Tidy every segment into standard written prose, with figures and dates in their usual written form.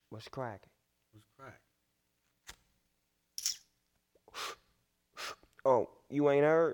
What's cracking? What's crack? Oh, you ain't heard?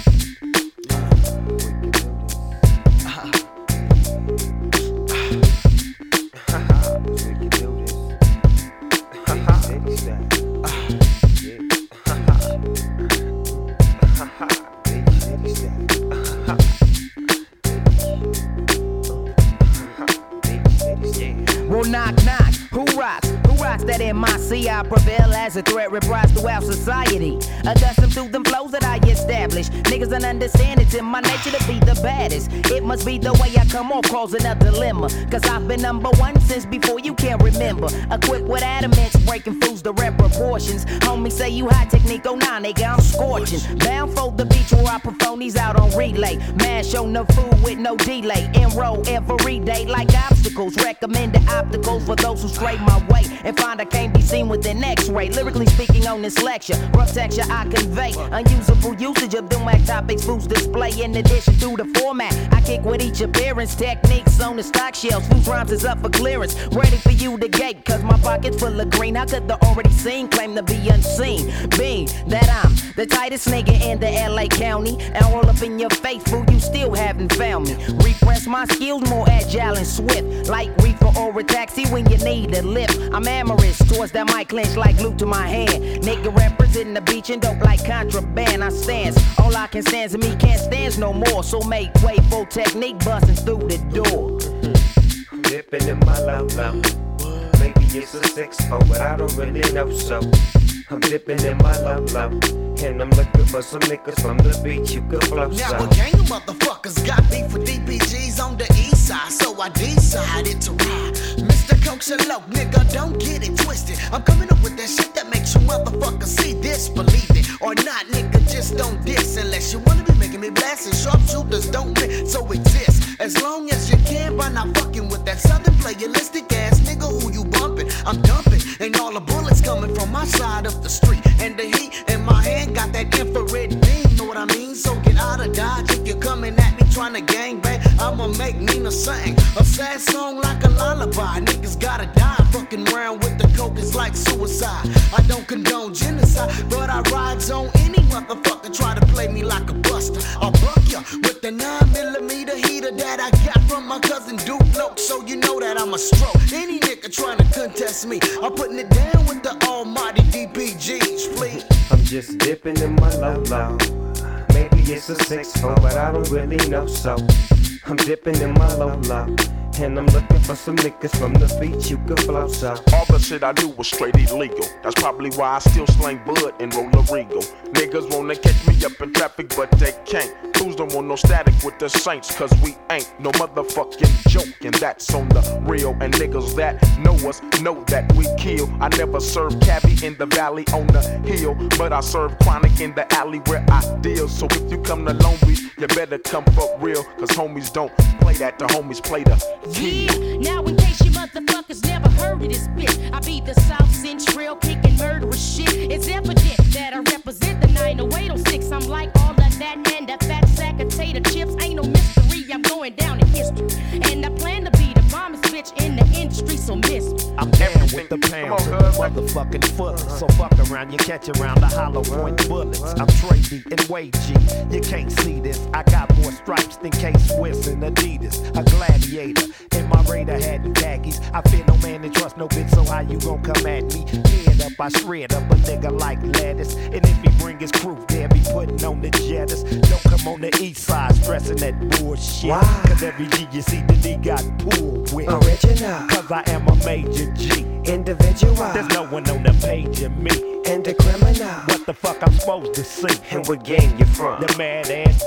Well, knock, knock. Who rocks? Who rocks that MIC? I prevail as a threat reprised throughout society. Accustomed to them flows that I establish. Niggas don't understand it's in my nature to be the baddest. It must be the way I come off causing a dilemma. Cause I've been number one since before you can remember. Equipped with adamants, breaking fools to rep proportions. Homies say you high technique, oh nah, nigga, I'm scorching. Bound for the beach where I perform these out on relay. Mash on the food with no delay. Enroll every day like obstacles. Recommended opticals for those who stray my way and find I can't be seen with an X-ray. Lyrically speaking on this lecture, rough texture I convey. Unusable usage of them whack topics fools display. In addition to the format, I kick with each appearance. Techniques on the stock shelves, whose rhymes is up for clearance. Ready for you to gate, cause my pocket's full of green. How could the already seen claim to be unseen? Being that I'm the tightest nigga in the LA County, and roll up in your face, fool, you still haven't found me. Repress my skills more agile and swift, like reefer or a taxi when you need a lift. I'm amorous towards that mic clench like glue to my hand. Nigga representing the beach and dope like contraband. I stands, all I can stands and me can't stands no more. So make way for technique busting through the door. I'm dipping in my low. Maybe it's a 6-4, but I don't really know so. I'm dipping in my low. And I'm looking for some niggas from the beach you could flow so. Now a gang of motherfuckers got beef with DPGs on the east side, so I decided to ride. Mr. Coach and Loc, nigga, don't get it twisted. I'm coming up with that shit that makes you motherfuckers see this, believe it or not, nigga, just don't diss unless you wanna be making me blast. And sharpshooters don't miss, so exist as long as you can by not fucking with that southern playalistic ass nigga who you bumping. I'm dumping, and all the bullets coming from my side of the street, and the heat in my hand got that infrared beam, know what I mean? So get out of Dodge if you're coming at me trying to gangbang. I'ma make Nina sing a sad song like a lullaby. Niggas gotta die, fucking around with the coke is like suicide. I don't condone genocide, but I rides on any motherfucker try to play me like a buster. I'll buck ya with the 9mm heater that I got from my cousin Duke Loc, so you know that I'm a stroke. Any nigga trying to contest me, I'm putting it down with the almighty DPGs, please. I'm just dipping in my low. Maybe it's a 6-4, but I don't really know so. I'm dipping in my low. And I'm looking for some niggas from the beach you could flow so. All the shit I do was straight illegal. That's probably why I still slang bud and roll a regal. Niggas wanna catch me up in traffic, but they can't. Fools don't want no static with the Saints, cause we ain't no motherfucking joke. And that's on the real. And niggas that know us know that we kill. I never serve cabbie in the valley on the hill, but I serve chronic in the alley where I deal. So if you come to Long Beach, you better come for real, cause homies don't play that, the homies play the yeah, now in case you motherfuckers never heard of this bitch, I be the South Central kicking murderous shit. It's evident that I represent the 90806. I'm like all of that and that fat sack of tater chips. Ain't no mystery, I'm going down in history. And I plan to be the bombest bitch in the industry, so miss me. I'm down with the pounds and the motherfucking foot. So fuck around, you catch around the hollow point bullets. I'm Trey D and Wade G. You can't see this. I got more stripes than K-Swiss and Adidas. A gladiator in my Raider hat and khakis. I fear no man and trust no bitch, so how you gon' come at me? Head up, I shred up a nigga like lettuce. And if he bring his crew, they'll be putting on the jetters. Don't come on the east side stressing that bullshit. Why? Cause every G you see the D got pulled with. Original. Cause I am a major G. Individual. There's no one on the page of me. And the criminal. What the fuck I'm supposed to see? And what gang you from? The mad ass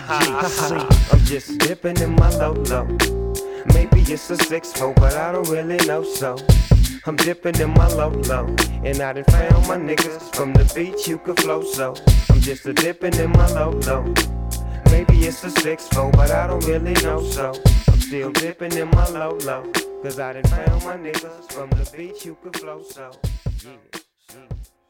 DPG. I'm just dipping in my low. Maybe it's a 6-4, but I don't really know so. I'm dipping in my low. And I done found my niggas from the beach you could flow so. I'm just a dipping in my low. Maybe it's a 6-4, but I don't really know so. I'm still dipping in my low. Cause I done found my niggas from the beach you could flow so. Yeah.